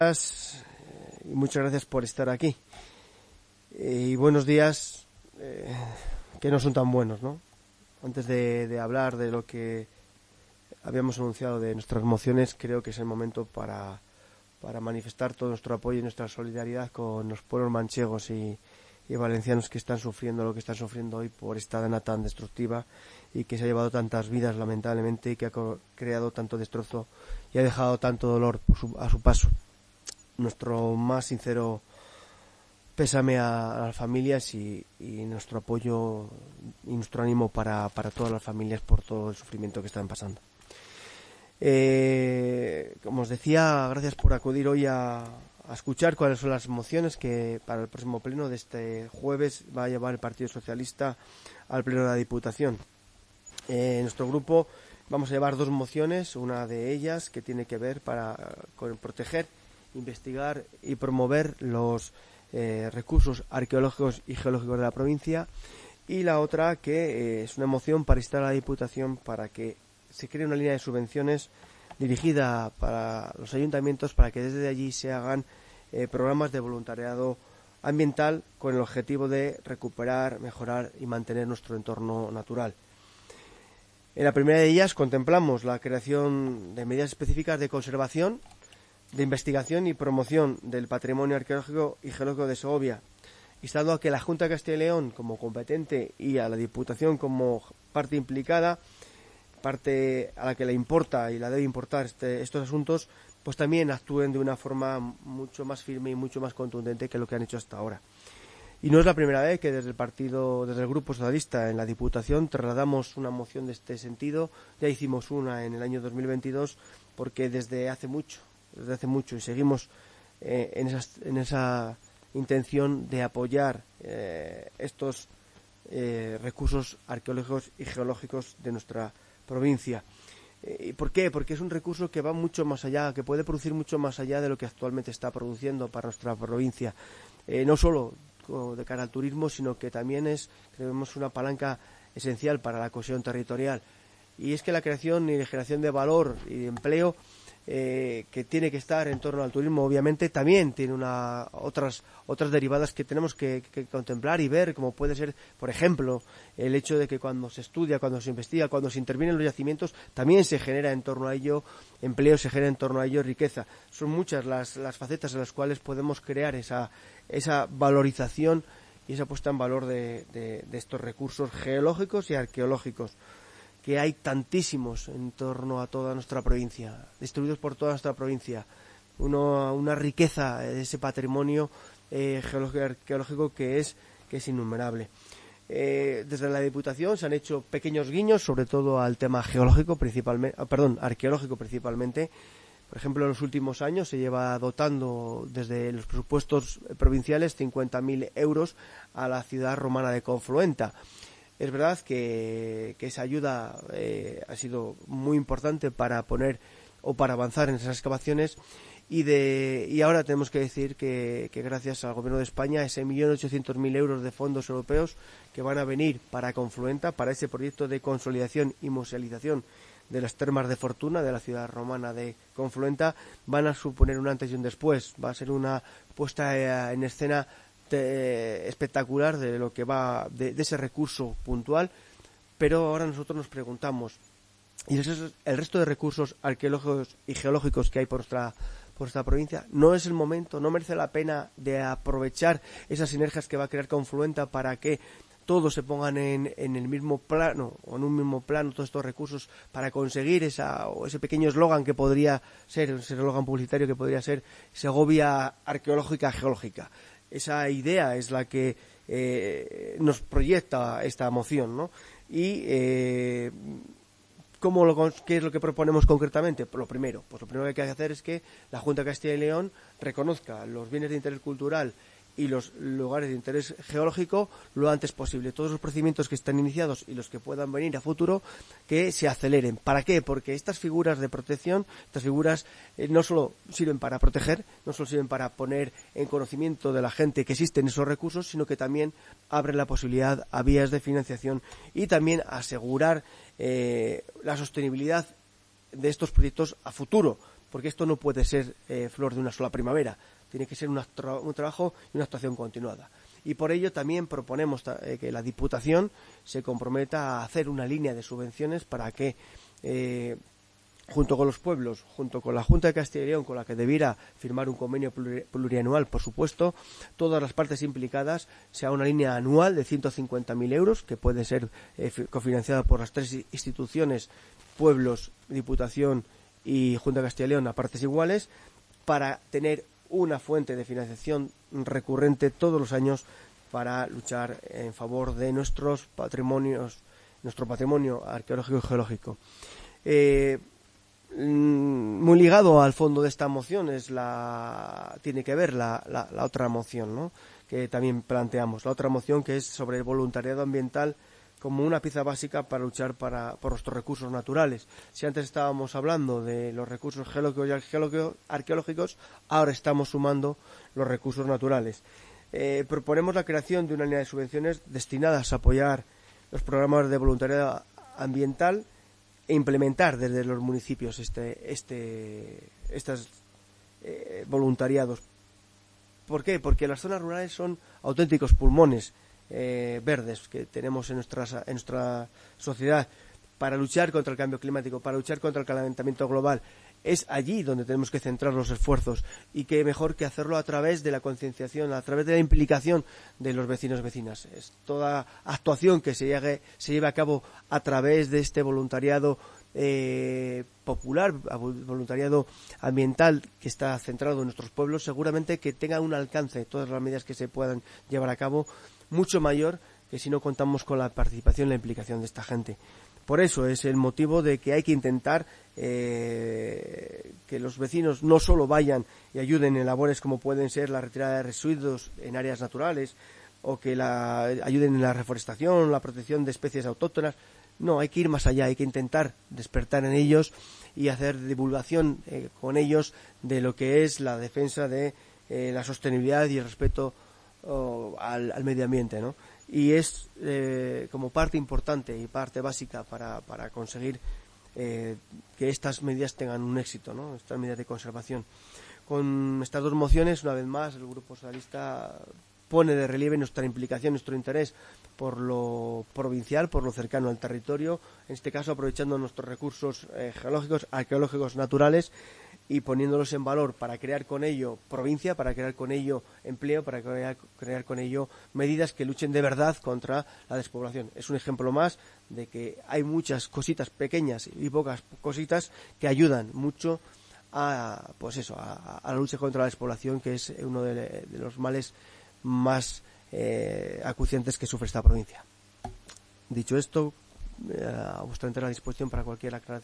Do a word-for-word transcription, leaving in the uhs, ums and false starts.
Y muchas gracias por estar aquí. Y buenos días, eh, que no son tan buenos, ¿no? Antes de, de hablar de lo que habíamos anunciado de nuestras mociones, creo que es el momento para, para manifestar todo nuestro apoyo y nuestra solidaridad con los pueblos manchegos y, y valencianos que están sufriendo lo que están sufriendo hoy por esta dana tan destructiva y que se ha llevado tantas vidas, lamentablemente, y que ha creado tanto destrozo y ha dejado tanto dolor por su, a su paso. Nuestro más sincero pésame a, a las familias y, y nuestro apoyo y nuestro ánimo para, para todas las familias por todo el sufrimiento que están pasando. Eh, como os decía, gracias por acudir hoy a, a escuchar cuáles son las mociones que para el próximo pleno de este jueves va a llevar el Partido Socialista al pleno de la Diputación. Eh, en nuestro grupo vamos a llevar dos mociones, una de ellas que tiene que ver para con proteger, investigar y promover los eh, recursos arqueológicos y geológicos de la provincia, y la otra que eh, es una moción para instar a la Diputación para que se cree una línea de subvenciones dirigida para los ayuntamientos para que desde allí se hagan eh, programas de voluntariado ambiental con el objetivo de recuperar, mejorar y mantener nuestro entorno natural. En la primera de ellas contemplamos la creación de medidas específicas de conservación, de investigación y promoción del patrimonio arqueológico y geológico de Segovia, instando a que la Junta de Castilla y León como competente y a la Diputación como parte implicada, parte a la que le importa y la debe importar este, estos asuntos, pues también actúen de una forma mucho más firme y mucho más contundente que lo que han hecho hasta ahora. Y no es la primera vez que desde el partido, desde el Grupo Socialista en la Diputación trasladamos una moción de este sentido. Ya hicimos una en el año dos mil veintidós porque desde hace mucho, desde hace mucho y seguimos eh, en, esas, en esa intención de apoyar eh, estos eh, recursos arqueológicos y geológicos de nuestra provincia. ¿Y por qué? Porque es un recurso que va mucho más allá, que puede producir mucho más allá de lo que actualmente está produciendo para nuestra provincia. Eh, no solo de cara al turismo, sino que también es, creemos, una palanca esencial para la cohesión territorial. Y es que la creación y la generación de valor y de empleo eh, que tiene que estar en torno al turismo, obviamente, también tiene una, otras, otras derivadas que tenemos que, que contemplar y ver, como puede ser, por ejemplo, el hecho de que cuando se estudia, cuando se investiga, cuando se intervienen los yacimientos, también se genera en torno a ello empleo, se genera en torno a ello riqueza. Son muchas las, las facetas en las cuales podemos crear esa, esa valorización y esa puesta en valor de, de, de estos recursos geológicos y arqueológicos, que hay tantísimos en torno a toda nuestra provincia, distribuidos por toda nuestra provincia, Uno, una riqueza de ese patrimonio eh, geológico y arqueológico que es, que es innumerable. Eh, desde la Diputación se han hecho pequeños guiños, sobre todo al tema geológico principalmente, perdón, arqueológico principalmente. Por ejemplo, en los últimos años se lleva dotando desde los presupuestos provinciales cincuenta mil euros a la ciudad romana de Confluenta. Es verdad que, que esa ayuda eh, ha sido muy importante para poner o para avanzar en esas excavaciones y de y ahora tenemos que decir que, que gracias al Gobierno de España ese millón ochocientos mil euros de fondos europeos que van a venir para Confluenta, para ese proyecto de consolidación y musealización de las termas de Fortuna de la ciudad romana de Confluenta, van a suponer un antes y un después. Va a ser una puesta en escena de, espectacular de lo que va de, de ese recurso puntual, pero ahora nosotros nos preguntamos, ¿y el, el resto de recursos arqueológicos y geológicos que hay por nuestra por esta provincia? ¿No es el momento, no merece la pena de aprovechar esas sinergias que va a crear Confluenta para que todos se pongan en, en el mismo plano o en un mismo plano todos estos recursos para conseguir esa o ese pequeño eslogan que podría ser, ese eslogan publicitario que podría ser Segovia arqueológica geológica? Esa idea es la que eh, nos proyecta esta moción, ¿no? Y eh, ¿cómo lo, ¿qué es lo que proponemos concretamente? Pues lo primero, pues lo primero que hay que hacer es que la Junta de Castilla y León reconozca los bienes de interés cultural y los lugares de interés geológico lo antes posible. Todos los procedimientos que están iniciados y los que puedan venir a futuro, que se aceleren. ¿Para qué? Porque estas figuras de protección, estas figuras eh, no solo sirven para proteger, no solo sirven para poner en conocimiento de la gente que existen esos recursos, sino que también abren la posibilidad a vías de financiación y también asegurar eh, la sostenibilidad de estos proyectos a futuro, porque esto no puede ser eh, flor de una sola primavera, tiene que ser un, tra un trabajo y una actuación continuada. Y por ello también proponemos eh, que la Diputación se comprometa a hacer una línea de subvenciones para que, eh, junto con los pueblos, junto con la Junta de Castilla y León, con la que debiera firmar un convenio plurianual, por supuesto, todas las partes implicadas, sea una línea anual de ciento cincuenta mil euros, que puede ser eh, cofinanciada por las tres instituciones, pueblos, Diputación y Junta de Castilla y León, a partes iguales, para tener una fuente de financiación recurrente todos los años para luchar en favor de nuestros patrimonios, nuestro patrimonio arqueológico y geológico. Eh, muy ligado al fondo de esta moción es la tiene que ver la, la, la otra moción, ¿no?, que también planteamos, la otra moción, que es sobre el voluntariado ambiental como una pieza básica para luchar para, por nuestros recursos naturales. Si antes estábamos hablando de los recursos geológicos y arqueológicos, ahora estamos sumando los recursos naturales. Eh, proponemos la creación de una línea de subvenciones destinadas a apoyar los programas de voluntariado ambiental e implementar desde los municipios este, este, estos eh, voluntariados. ¿Por qué? Porque las zonas rurales son auténticos pulmones Eh, verdes que tenemos en nuestra, en nuestra sociedad para luchar contra el cambio climático, para luchar contra el calentamiento global. Es allí donde tenemos que centrar los esfuerzos, y qué mejor que hacerlo a través de la concienciación, a través de la implicación de los vecinos y vecinas. Es toda actuación que se lleve, se lleve a cabo a través de este voluntariado eh, popular, voluntariado ambiental que está centrado en nuestros pueblos, seguramente que tenga un alcance, todas las medidas que se puedan llevar a cabo, mucho mayor que si no contamos con la participación y la implicación de esta gente. Por eso es el motivo de que hay que intentar eh, que los vecinos no solo vayan y ayuden en labores como pueden ser la retirada de residuos en áreas naturales, o que la, ayuden en la reforestación, la protección de especies autóctonas. No, hay que ir más allá, hay que intentar despertar en ellos y hacer divulgación eh, con ellos de lo que es la defensa de eh, la sostenibilidad y el respeto O al, al medio ambiente, ¿no? Y es eh, como parte importante y parte básica para, para conseguir eh, que estas medidas tengan un éxito, ¿no?, estas medidas de conservación. Con estas dos mociones, una vez más, el Grupo Socialista pone de relieve nuestra implicación, nuestro interés por lo provincial, por lo cercano al territorio, en este caso aprovechando nuestros recursos eh, geológicos, arqueológicos, naturales, y poniéndolos en valor para crear con ello provincia, para crear con ello empleo, para crear, crear con ello medidas que luchen de verdad contra la despoblación. Es un ejemplo más de que hay muchas cositas pequeñas y pocas cositas que ayudan mucho a, pues eso, a, a la lucha contra la despoblación, que es uno de, de los males más eh, acuciantes que sufre esta provincia. Dicho esto, eh, a vuestra entera disposición para cualquier aclaración.